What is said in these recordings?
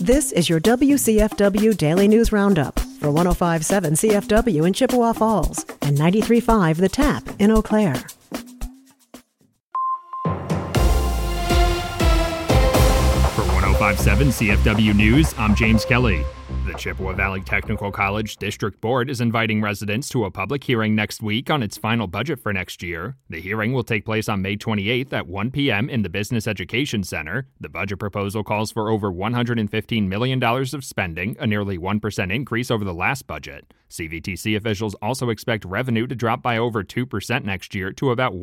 This is your WCFW Daily News Roundup for 105.7 CFW in Chippewa Falls and 93.5 The Tap in Eau Claire. For 105.7 CFW News, I'm James Kelly. The Chippewa Valley Technical College District Board is inviting residents to a public hearing next week on its final budget for next year. The hearing will take place on May 28th at 1 p.m. in the Business Education Center. The budget proposal calls for over $115 million of spending, a nearly 1% increase over the last budget. CVTC officials also expect revenue to drop by over 2% next year to about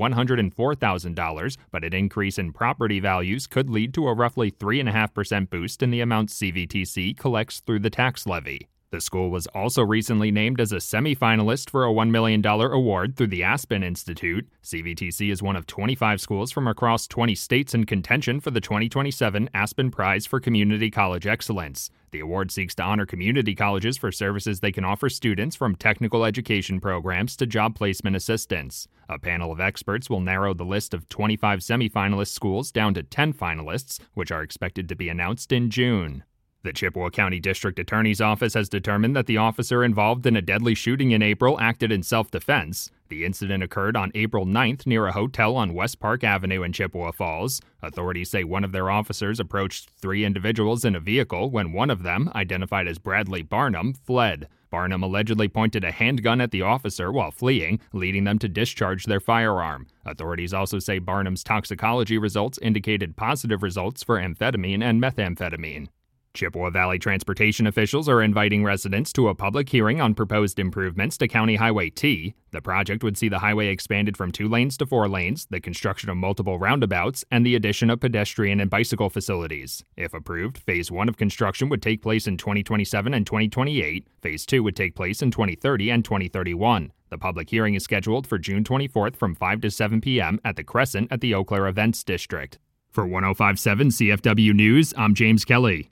$104,000, but an increase in property values could lead to a roughly 3.5% boost in the amount CVTC collects through the tax levy. The school was also recently named as a semifinalist for a $1 million award through the Aspen Institute. CVTC is one of 25 schools from across 20 states in contention for the 2027 Aspen Prize for Community College Excellence. The award seeks to honor community colleges for services they can offer students, from technical education programs to job placement assistance. A panel of experts will narrow the list of 25 semifinalist schools down to 10 finalists, which are expected to be announced in June. The Chippewa County District Attorney's Office has determined that the officer involved in a deadly shooting in April acted in self-defense. The incident occurred on April 9th near a hotel on West Park Avenue in Chippewa Falls. Authorities say one of their officers approached 3 individuals in a vehicle when one of them, identified as Bradley Barnum, fled. Barnum allegedly pointed a handgun at the officer while fleeing, leading them to discharge their firearm. Authorities also say Barnum's toxicology results indicated positive results for amphetamine and methamphetamine. Chippewa Valley transportation officials are inviting residents to a public hearing on proposed improvements to County Highway T. The project would see the highway expanded from 2 lanes to 4 lanes, the construction of multiple roundabouts, and the addition of pedestrian and bicycle facilities. If approved, Phase 1 of construction would take place in 2027 and 2028. Phase 2 would take place in 2030 and 2031. The public hearing is scheduled for June 24th from 5 to 7 p.m. at the Crescent at the Eau Claire Events District. For 105.7 CFW News, I'm James Kelly.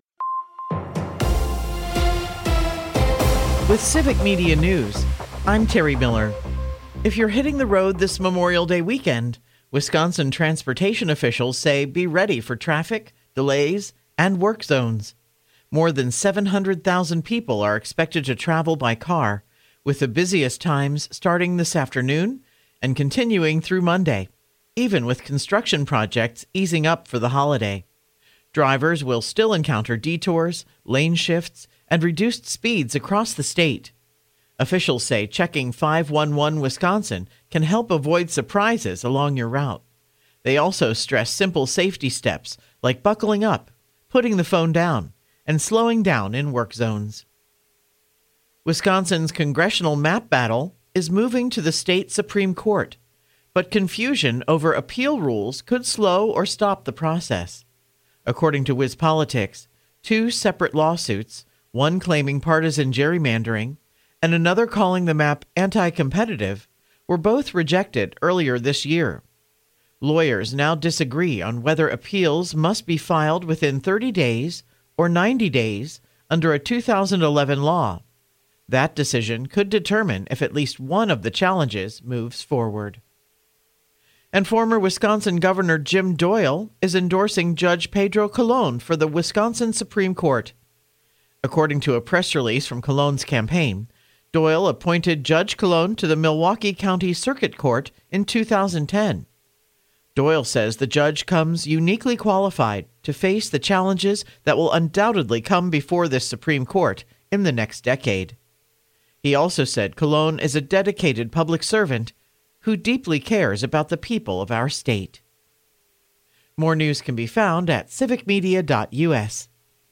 With Civic Media News, I'm Terry Miller. If you're hitting the road this Memorial Day weekend, Wisconsin transportation officials say be ready for traffic, delays, and work zones. More than 700,000 people are expected to travel by car, with the busiest times starting this afternoon and continuing through Monday, even with construction projects easing up for the holiday. Drivers will still encounter detours, lane shifts, and reduced speeds across the state. Officials say checking 511 Wisconsin can help avoid surprises along your route. They also stress simple safety steps like buckling up, putting the phone down, and slowing down in work zones. Wisconsin's congressional map battle is moving to the state Supreme Court, but confusion over appeal rules could slow or stop the process. According to WisPolitics, 2 separate lawsuits, one claiming partisan gerrymandering and another calling the map anti-competitive, were both rejected earlier this year. Lawyers now disagree on whether appeals must be filed within 30 days or 90 days under a 2011 law. That decision could determine if at least one of the challenges moves forward. And former Wisconsin Governor Jim Doyle is endorsing Judge Pedro Colon for the Wisconsin Supreme Court. According to a press release from Colon's campaign, Doyle appointed Judge Colon to the Milwaukee County Circuit Court in 2010. Doyle says the judge comes uniquely qualified to face the challenges that will undoubtedly come before this Supreme Court in the next decade. He also said Colon is a dedicated public servant who deeply cares about the people of our state. More news can be found at civicmedia.us.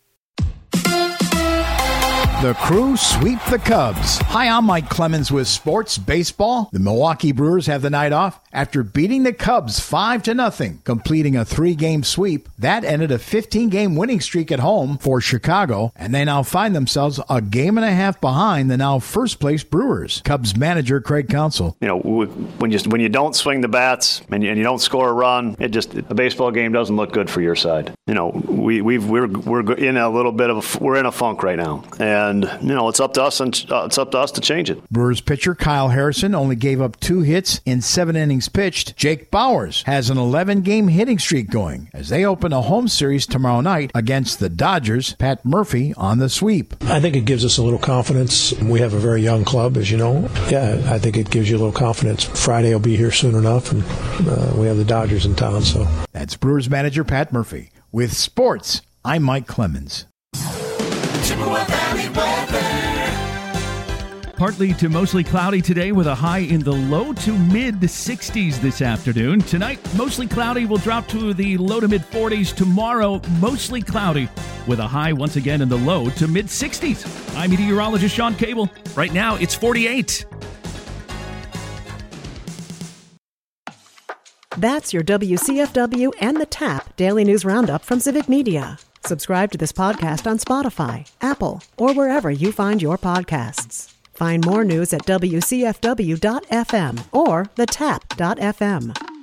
The Crew sweep the Cubs. Hi, I'm Mike Clemens with Sports Baseball. The Milwaukee Brewers have the night off after beating the Cubs 5-0, completing a 3-game sweep. That ended a 15-game winning streak at home for Chicago, and they now find themselves a game and a half behind the now first-place Brewers. Cubs manager Craig Counsell. You know, when you don't swing the bats and you don't score a run, a baseball game doesn't look good for your side. You know, we're in a little bit of we're in a funk right now, and And, it's up to us, and it's up to us to change it. Brewers pitcher Kyle Harrison only gave up 2 hits in 7 innings pitched. Jake Bauers has an 11-game hitting streak going as they open a home series tomorrow night against the Dodgers. Pat Murphy on the sweep. I think it gives us a little confidence. We have a very young club, as you know. Yeah, I think it gives you a little confidence. Friday will be here soon enough, and we have the Dodgers in town. So that's Brewers manager Pat Murphy. With sports, I'm Mike Clemens. Chippewa Valley weather. Partly to mostly cloudy today with a high in the low to mid 60s this afternoon. Tonight, mostly cloudy will drop to the low to mid 40s. Tomorrow, mostly cloudy with a high once again in the low to mid 60s. I'm meteorologist Sean Cable. Right now, it's 48. That's your WCFW and the TAP Daily News Roundup from Civic Media. Subscribe to this podcast on Spotify, Apple, or wherever you find your podcasts. Find more news at WCFW.FM or thetap.fm.